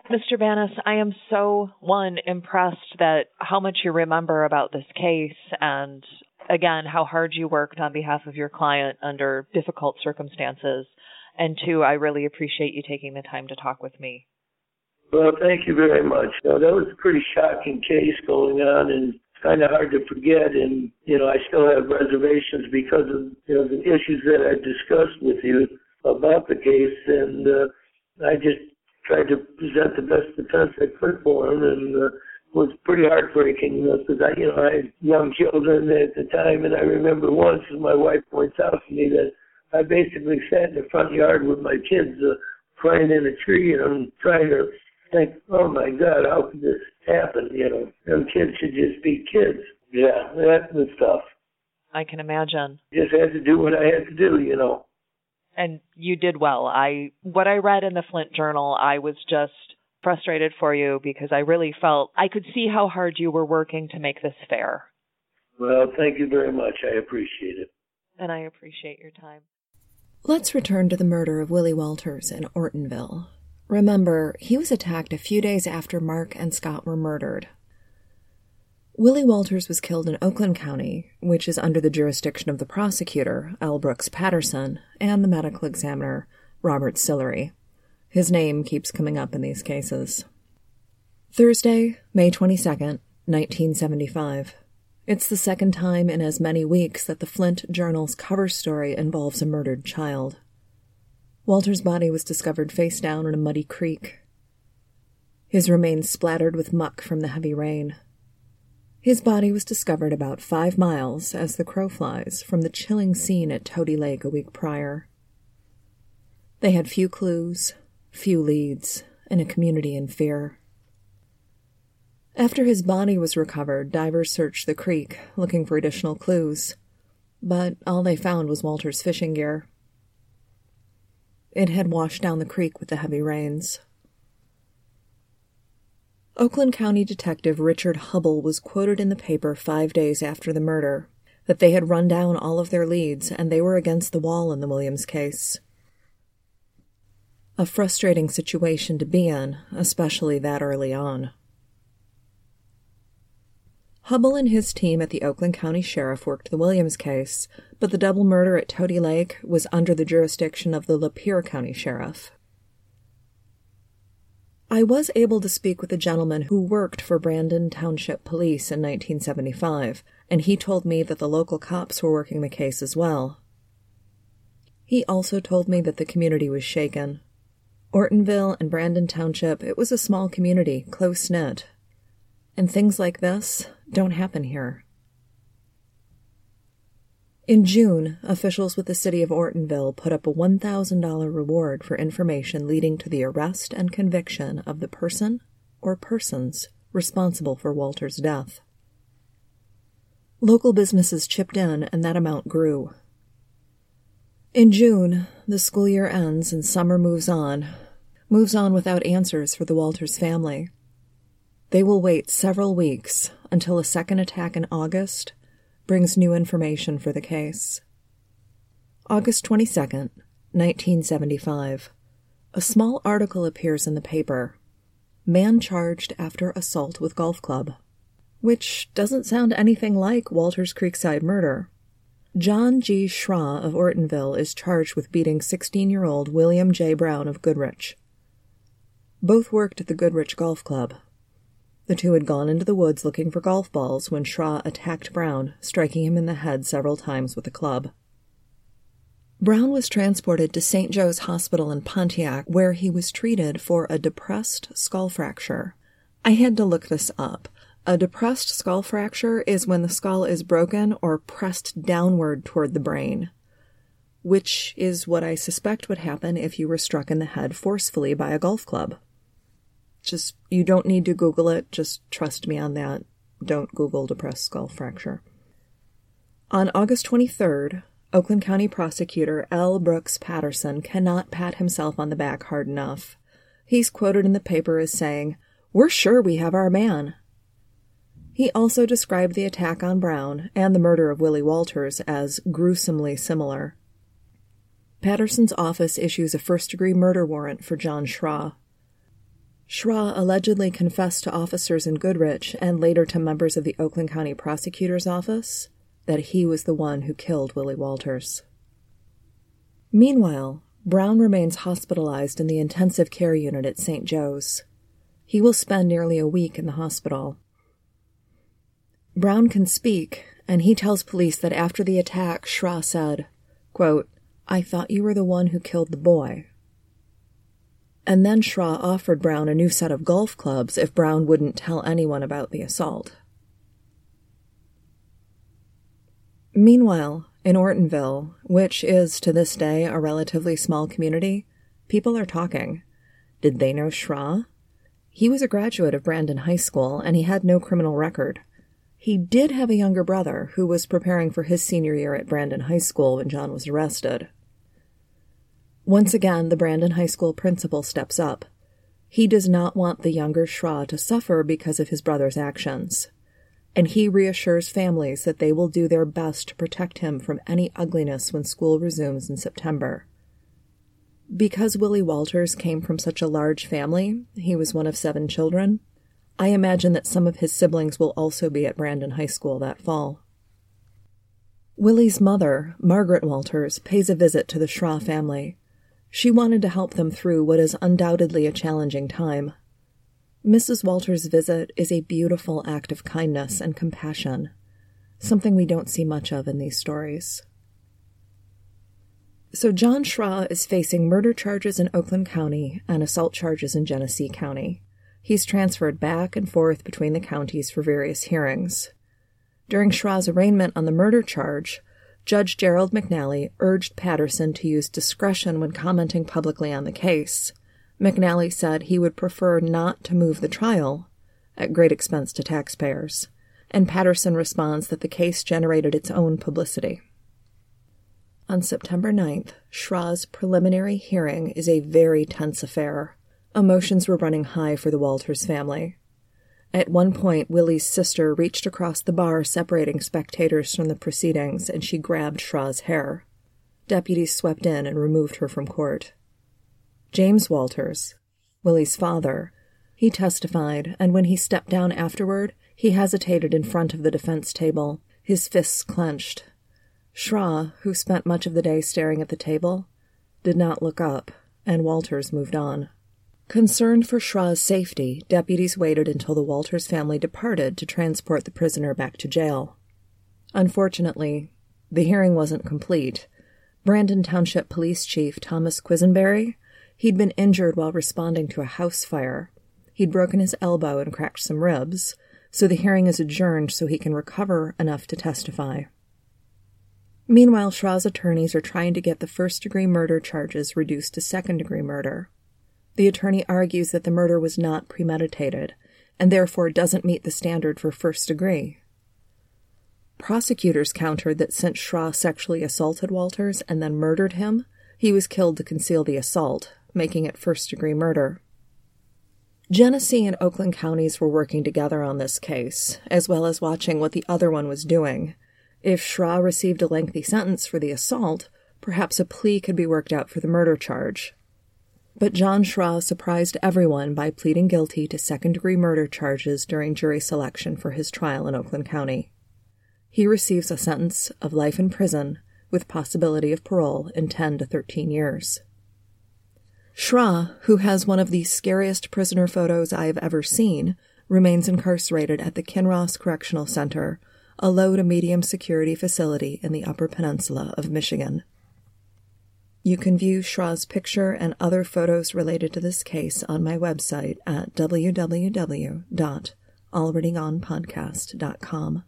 Mr. Banas, I am so, impressed that how much you remember about this case and, again, how hard you worked on behalf of your client under difficult circumstances. And two, I really appreciate you taking the time to talk with me. Well, thank you very much. That was a pretty shocking case going on, and it's kind of hard to forget. And, I still have reservations because of, the issues that I discussed with you about the case. And I just tried to present the best defense I could for him, and it was pretty heartbreaking because I had young children at the time, and I remember once, as my wife points out to me, that I basically sat in the front yard with my kids playing in a tree, and I'm trying to think, oh my God, how could this happen? Them kids should just be kids. Yeah, that was tough. I can imagine. Just had to do what I had to do, And you did well. What I read in the Flint Journal, I was just frustrated for you because I really felt I could see how hard you were working to make this fair. Well, thank you very much. I appreciate it. And I appreciate your time. Let's return to the murder of Willie Walters in Ortonville. Remember, he was attacked a few days after Mark and Scott were murdered. Willie Walters was killed in Oakland County, which is under the jurisdiction of the prosecutor, L. Brooks Patterson, and the medical examiner, Robert Sillery. His name keeps coming up in these cases. Thursday, May 22nd, 1975. It's the second time in as many weeks that the Flint Journal's cover story involves a murdered child. Walter's body was discovered face down in a muddy creek. His remains splattered with muck from the heavy rain. His body was discovered about 5 miles, as the crow flies, from the chilling scene at Toady Lake a week prior. They had few clues, few leads, and a community in fear. After his body was recovered, divers searched the creek, looking for additional clues, but all they found was Walter's fishing gear. It had washed down the creek with the heavy rains. Oakland County Detective Richard Hubble was quoted in the paper 5 days after the murder that they had run down all of their leads and they were against the wall in the Williams case. A frustrating situation to be in, especially that early on. Hubble and his team at the Oakland County Sheriff worked the Williams case, but the double murder at Toady Lake was under the jurisdiction of the Lapeer County Sheriff. I was able to speak with a gentleman who worked for Brandon Township Police in 1975, and he told me that the local cops were working the case as well. He also told me that the community was shaken. Ortonville and Brandon Township, it was a small community, close-knit. And things like this don't happen here. In June, officials with the city of Ortonville put up a $1,000 reward for information leading to the arrest and conviction of the person or persons responsible for Walter's death. Local businesses chipped in, and that amount grew. In June, the school year ends and summer moves on without answers for the Walters family. They will wait several weeks until a second attack in August brings new information for the case. August 22nd, 1975. A small article appears in the paper. Man charged after assault with golf club. Which doesn't sound anything like Walter's Creekside murder. John G. Schra of Ortonville is charged with beating 16-year-old William J. Brown of Goodrich. Both worked at the Goodrich Golf Club. The two had gone into the woods looking for golf balls when Schra attacked Brown, striking him in the head several times with a club. Brown was transported to St. Joe's Hospital in Pontiac, where he was treated for a depressed skull fracture. I had to look this up. A depressed skull fracture is when the skull is broken or pressed downward toward the brain, which is what I suspect would happen if you were struck in the head forcefully by a golf club. You don't need to Google it, just trust me on that. Don't Google depressed skull fracture. On August 23rd, Oakland County Prosecutor L. Brooks Patterson cannot pat himself on the back hard enough. He's quoted in the paper as saying, "We're sure we have our man." He also described the attack on Brown and the murder of Willie Walters as gruesomely similar. Patterson's office issues a first-degree murder warrant for John Schra. Schra allegedly confessed to officers in Goodrich and later to members of the Oakland County Prosecutor's Office that he was the one who killed Willie Walters. Meanwhile, Brown remains hospitalized in the intensive care unit at St. Joe's. He will spend nearly a week in the hospital. Brown can speak, and he tells police that after the attack, Schra said, quote, "I thought you were the one who killed the boy." And then Schra offered Brown a new set of golf clubs if Brown wouldn't tell anyone about the assault. Meanwhile, in Ortonville, which is to this day a relatively small community, people are talking. Did they know Schra? He was a graduate of Brandon High School, and he had no criminal record. He did have a younger brother who was preparing for his senior year at Brandon High School when John was arrested. Once again, the Brandon High School principal steps up. He does not want the younger Schra to suffer because of his brother's actions, and he reassures families that they will do their best to protect him from any ugliness when school resumes in September. Because Willie Walters came from such a large family, he was one of 7 children, I imagine that some of his siblings will also be at Brandon High School that fall. Willie's mother, Margaret Walters, pays a visit to the Schra family. She wanted to help them through what is undoubtedly a challenging time. Mrs. Walters' visit is a beautiful act of kindness and compassion, something we don't see much of in these stories. So John Schra is facing murder charges in Oakland County and assault charges in Genesee County. He's transferred back and forth between the counties for various hearings. During Schra's arraignment on the murder charge, Judge Gerald McNally urged Patterson to use discretion when commenting publicly on the case. McNally said he would prefer not to move the trial, at great expense to taxpayers, and Patterson responds that the case generated its own publicity. On September 9th, Schra's preliminary hearing is a very tense affair. Emotions were running high for the Walters family. At one point, Willie's sister reached across the bar separating spectators from the proceedings, and she grabbed Schra's hair. Deputies swept in and removed her from court. James Walters, Willie's father, he testified, and when he stepped down afterward, he hesitated in front of the defense table, his fists clenched. Schra, who spent much of the day staring at the table, did not look up, and Walters moved on. Concerned for Schra's safety, deputies waited until the Walters family departed to transport the prisoner back to jail. Unfortunately, the hearing wasn't complete. Brandon Township Police Chief Thomas Quisenberry, he'd been injured while responding to a house fire. He'd broken his elbow and cracked some ribs, so the hearing is adjourned so he can recover enough to testify. Meanwhile, Schra's attorneys are trying to get the first-degree murder charges reduced to second-degree murder. The attorney argues that the murder was not premeditated, and therefore doesn't meet the standard for first degree. Prosecutors countered that since Schra sexually assaulted Walters and then murdered him, he was killed to conceal the assault, making it first-degree murder. Genesee and Oakland counties were working together on this case, as well as watching what the other one was doing. If Schra received a lengthy sentence for the assault, perhaps a plea could be worked out for the murder charge. But John Schra surprised everyone by pleading guilty to second-degree murder charges during jury selection for his trial in Oakland County. He receives a sentence of life in prison with possibility of parole in 10 to 13 years. Schra, who has one of the scariest prisoner photos I have ever seen, remains incarcerated at the Kinross Correctional Center, a low to medium security facility in the Upper Peninsula of Michigan. You can view Schra's picture and other photos related to this case on my website at www.alreadygonepodcast.com.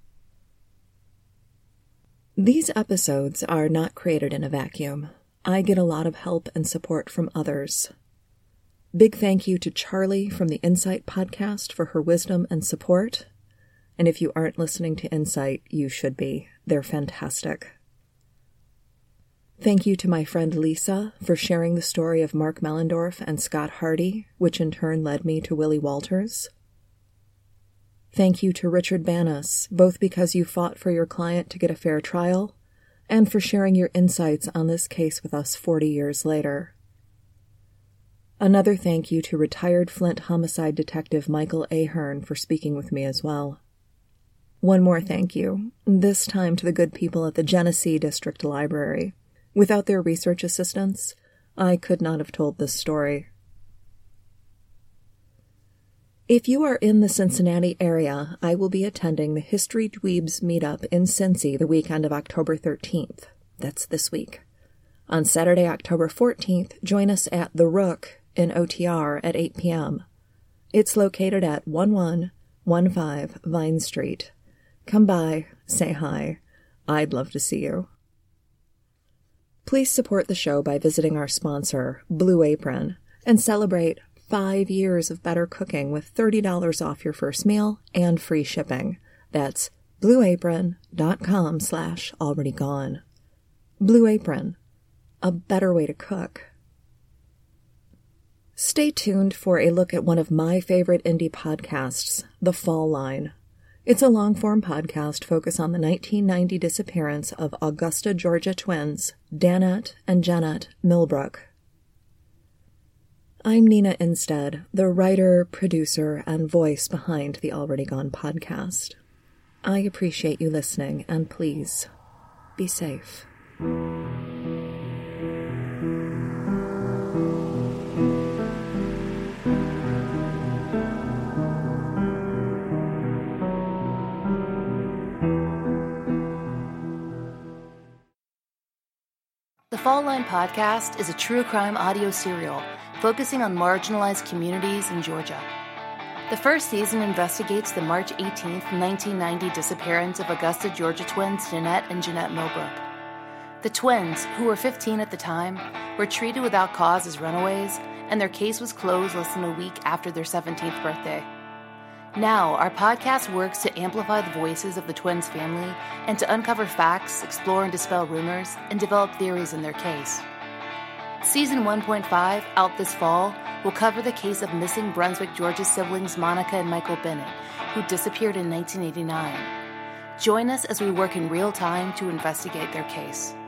These episodes are not created in a vacuum. I get a lot of help and support from others. Big thank you to Charlie from the Insight podcast for her wisdom and support. And if you aren't listening to Insight, you should be. They're fantastic. Thank you to my friend Lisa for sharing the story of Mark Mellendorf and Scott Hardy, which in turn led me to Willie Walters. Thank you to Richard Banas, both because you fought for your client to get a fair trial, and for sharing your insights on this case with us 40 years later. Another thank you to retired Flint homicide detective Michael Ahern for speaking with me as well. One more thank you, this time to the good people at the Genesee District Library. Without their research assistance, I could not have told this story. If you are in the Cincinnati area, I will be attending the History Dweebs meetup in Cincy the weekend of October 13th. That's this week. On Saturday, October 14th, join us at The Rook in OTR at 8 p.m. It's located at 1115 Vine Street. Come by, say hi. I'd love to see you. Please support the show by visiting our sponsor, Blue Apron, and celebrate 5 years of better cooking with $30 off your first meal and free shipping. That's blueapron.com/alreadygone. Blue Apron, a better way to cook. Stay tuned for a look at one of my favorite indie podcasts, The Fall Line. It's a long-form podcast focused on the 1990 disappearance of Augusta, Georgia twins, Danette and Janet Milbrook. I'm Nina Instead, the writer, producer, and voice behind the Already Gone podcast. I appreciate you listening, and please, be safe. The Fall Line Podcast is a true crime audio serial focusing on marginalized communities in Georgia. The first season investigates the March 18th, 1990 disappearance of Augusta, Georgia twins Danette and Janet Milbrook. The twins, who were 15 at the time, were treated without cause as runaways, and their case was closed less than a week after their 17th birthday. Now, our podcast works to amplify the voices of the twins' family and to uncover facts, explore and dispel rumors, and develop theories in their case. Season 1.5, out this fall, will cover the case of missing Brunswick, Georgia siblings Monica and Michael Bennett, who disappeared in 1989. Join us as we work in real time to investigate their case.